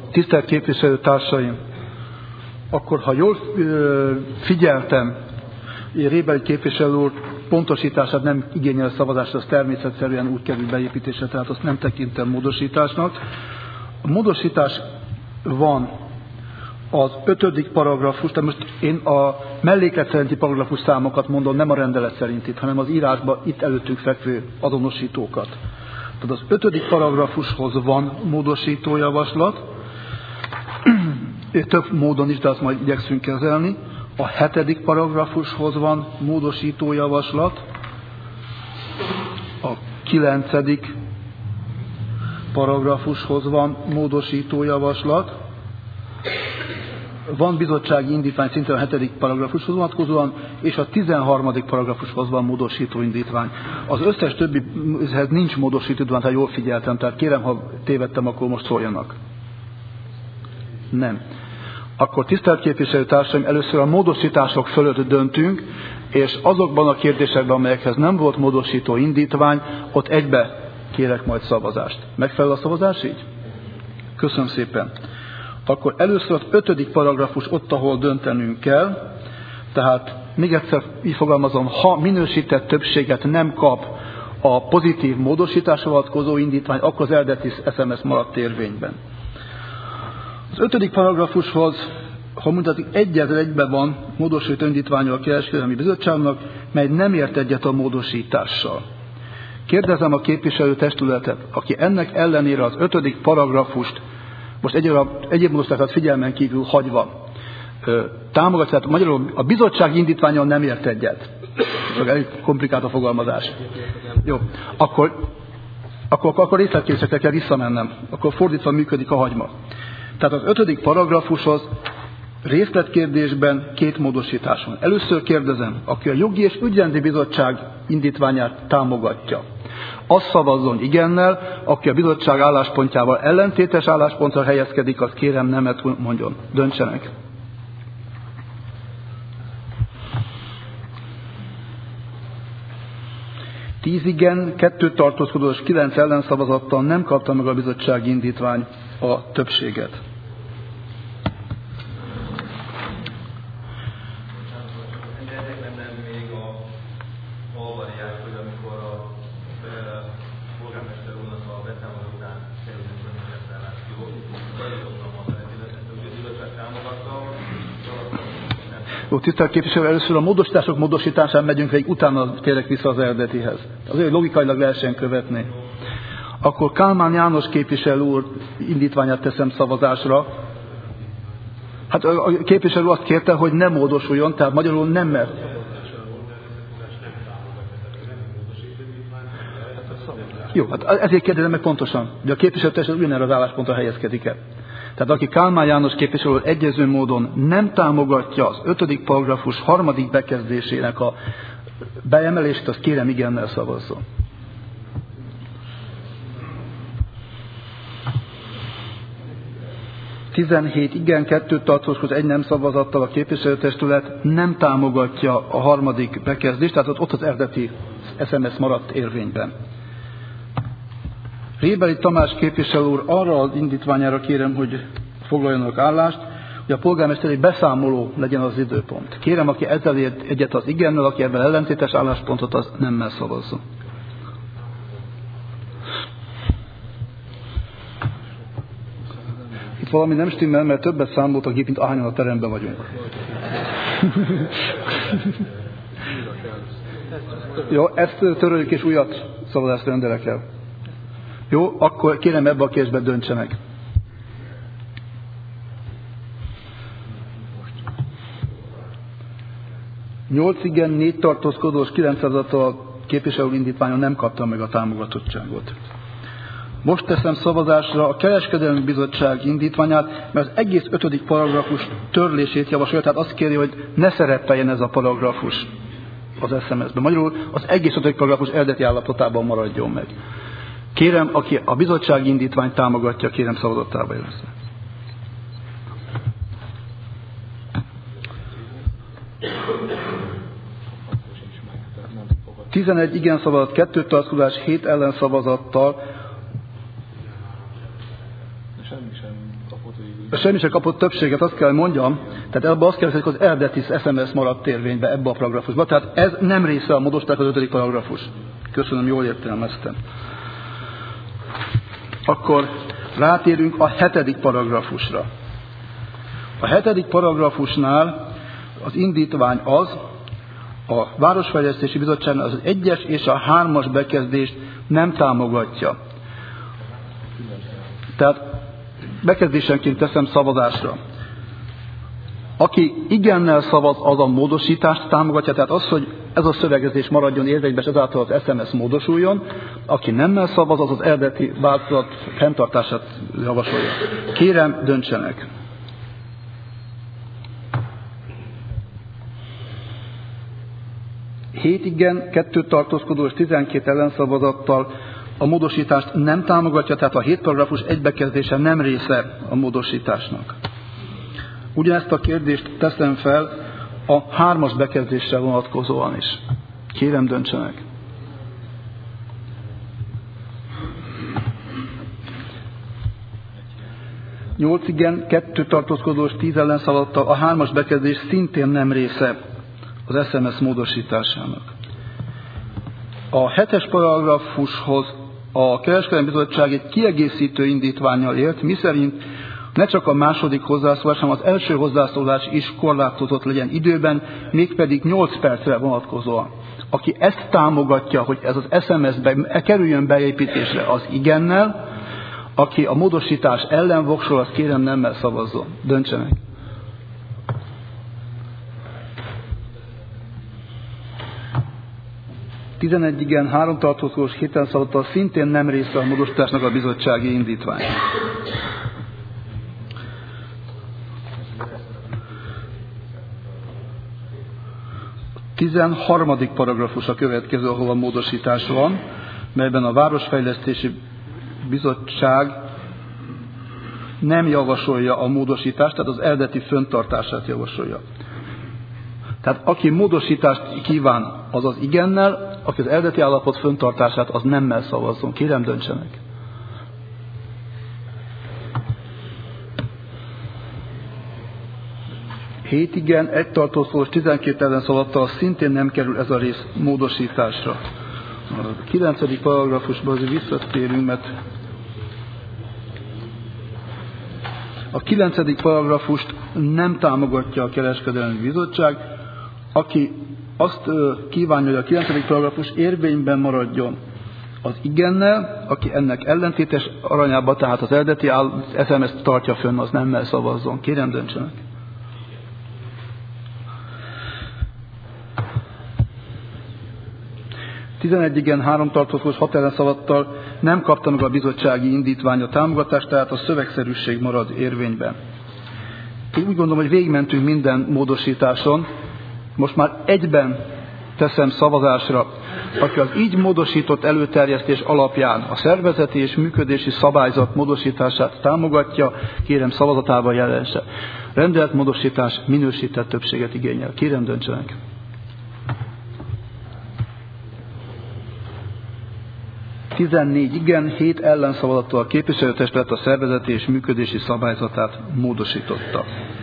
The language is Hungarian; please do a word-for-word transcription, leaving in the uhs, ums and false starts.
Tisztelt képviselőtársaim, akkor ha jól figyeltem, Rébeli képviselő úr pontosítását nem igényel szavazást, az természetszerűen úgy kerül beépítésre, tehát azt nem tekintem módosításnak. A módosítás van az ötödik paragrafus, tehát most én a melléklet szerinti paragrafus számokat mondom, nem a rendelet szerintit, hanem az írásban itt előttünk fekvő azonosítókat. Tehát az ötödik paragrafushoz van módosítójavaslat, több módon is, de azt majd igyekszünk kezelni. A hetedik paragrafushoz van módosítójavaslat, a kilencedik paragrafushoz van módosítójavaslat, van bizottsági indítvány szintén a hetedik paragrafushoz vonatkozóan, és a tizenharmadik paragrafushoz van módosító indítvány. Az összes többihez nincs módosító indítvány, ha jól figyeltem, tehát kérem, ha tévedtem, akkor most szóljanak. Nem. Akkor tisztelt képviselőtársaim, először a módosítások fölött döntünk, és azokban a kérdésekben, amelyekhez nem volt módosító indítvány, ott egybe kérek majd szavazást. Megfelel a szavazás így? Köszönöm szépen. Akkor először az ötödik paragrafus ott, ahol döntenünk kell, tehát még egyszer így fogalmazom, ha minősített többséget nem kap a pozitív módosításra vonatkozó indítvány, akkor az eredeti es em es maradt érvényben. Az ötödik paragrafushoz, ha mondhatik, egyetlen egyben van módosító indítványa a Kereskedelmi Bizottságnak, mely nem ért egyet a módosítással. Kérdezem a képviselőtestületet, aki ennek ellenére az ötödik paragrafust most egyéb módosításokat figyelmen kívül hagyva támogatja, tehát magyarul a bizottság indítványon nem ért egyet. Csak elég komplikált a fogalmazás. Jó, akkor, akkor, akkor részletkérdésekre kell visszamennem. Akkor fordítva működik a hagyma. Tehát az ötödik paragrafushoz részletkérdésben két módosítás van. Először kérdezem, aki a Jogi és Ügyrendi Bizottság indítványát támogatja, az szavazzon igennel, aki a bizottság álláspontjával ellentétes álláspontra helyezkedik, az kérem nemet mondjon. Döntsenek. Tíz igen, kettő tartózkodó és kilenc ellenszavazattal nem kapta meg a bizottsági indítvány a többséget. Jó, tisztelt képviselő, először a módosítások módosításán megyünk végig, utána térek vissza az eredetihez. Azért logikailag lehessen követni. Akkor Kálmán János képviselő úr indítványát teszem szavazásra. Hát a képviselő azt kérte, hogy nem módosuljon, tehát magyarul nem mert. Jó, hát ezért kérdezem meg pontosan, hogy a képviselőtestület ugyanerre az álláspontra helyezkedik el. Tehát aki Kálmán János képviselő egyező módon nem támogatja az ötödik paragrafus harmadik bekezdésének a beemelését, azt kérem igennel szavazzon. tizenhét igen, kettő tartózkodó, egy nem szavazattal a képviselőtestület nem támogatja a harmadik bekezdést, tehát ott az eredeti es em es maradt érvényben. Rébeli Tamás képviselő úr arra az indítványára kérem, hogy foglaljanak állást, hogy a polgármesteri beszámoló legyen az időpont. Kérem, aki ezzel ért egyet, az igennel, aki ebben ellentétes álláspontot, az nemmel szavazzon. Itt valami nem stimmel, mert többet számolt a gép, mint ahányan a teremben vagyunk. Jó, ezt töröljük és újat szavazást rendelek el. Jó, akkor kérem ebbe a kérdésbe döntsenek. Nyolc igen, négy tartózkodós, kilenc szavazattal a képviselő indítványon nem kapta meg a támogatottságot. Most teszem szavazásra a Kereskedelmi Bizottság indítványát, mert az egész ötödik paragrafus törlését javasolja, tehát azt kéri, hogy ne szerepeljen ez a paragrafus az es em es-ben. Magyarul az egész ötödik paragrafus eredeti állapotában maradjon meg. Kérem, aki a bizottsági indítványt támogatja, kérem szavazattába jelezze. tizenegy igen szavazat, kettő tartózkodás, hét ellenszavazattal. Semmi sem. semmi sem kapott többséget, azt kell, hogy mondjam. Tehát ebben azt kell, hogy az eredeti es em es maradt érvénybe ebbe a paragrafusba. Tehát ez nem része a módosításnak, az ötödik paragrafus. Köszönöm, jól értelmeztem. Akkor rátérünk a hetedik paragrafusra. A hetedik paragrafusnál az indítvány az, a Városfejlesztési Bizottságnál az egyes és a hármas bekezdést nem támogatja. Tehát bekezdésenként teszem szavazásra. Aki igennel szavaz, az a módosítást támogatja, tehát az, hogy ez a szövegezés maradjon érvényben, és ezáltal az es em es módosuljon. Aki nemmel szavaz, az az eredeti változat fenntartását javasolja. Kérem, döntsenek! hét igen, kettő tartózkodó és tizenkét ellenszavazattal a módosítást nem támogatja, tehát a hét paragrafus egybekezdése nem része a módosításnak. Ugyanezt a kérdést teszem fel a hármas bekezdésre vonatkozóan is. Kérem, döntsenek! nyolc igen, kettő tartózkodó és tíz ellenszavazattal a hármas bekezdés szintén nem része az es em es módosításának. A hetes paragrafushoz a Kereskedelmi Bizottság egy kiegészítő indítvánnyal élt, miszerint ne csak a második hozzászólás, hanem az első hozzászólás is korlátozott legyen időben, mégpedig nyolc percre vonatkozóan. Aki ezt támogatja, hogy ez az es em es-be kerüljön beépítésre, az igennel, aki a módosítás ellen voksol, azt kérem nemmel szavazzon. Döntsenek! tizenegy igen, három tartózkodós, hét ellenszavazattal szintén nem része a módosításnak a bizottsági indítvány. tizenharmadik paragrafus a következő, ahol a módosítás van, melyben a Városfejlesztési Bizottság nem javasolja a módosítást, tehát az eredeti fenntartását javasolja. Tehát aki módosítást kíván, az az igennel, aki az eredeti állapot fenntartását, az nemmel szavazzon. Kérem, döntsenek! hét igen, egy tartózkodós, tizenkét ellenszavazattal szintén nem kerül ez a rész módosításra. A kilencedik paragrafusban azért visszatérünk, mert a kilencedik paragrafust nem támogatja a Kereskedelmi Bizottság. Aki azt kívánja, hogy a kilencedik paragrafus érvényben maradjon, az igennel, aki ennek ellentétes arányában, tehát az eredeti es em es-t tartja fönn, az nemmel szavazzon. Kérem, döntsenek! tizenegy igen, három tartózkodós, hat ellenszavazattal nem kapta meg a bizottsági indítvány a támogatást, tehát a szövegszerűség marad érvényben. Én úgy gondolom, hogy végigmentünk minden módosításon, most már egyben teszem szavazásra, aki az így módosított előterjesztés alapján a szervezeti és működési szabályzat módosítását támogatja, kérem szavazatával jelense. Rendeletmódosítás minősített többséget igényel. Kérem, döntsenek! tizennégy igen, hét ellenszavazattal a képviselőtestület a szervezeti és működési szabályzatát módosította.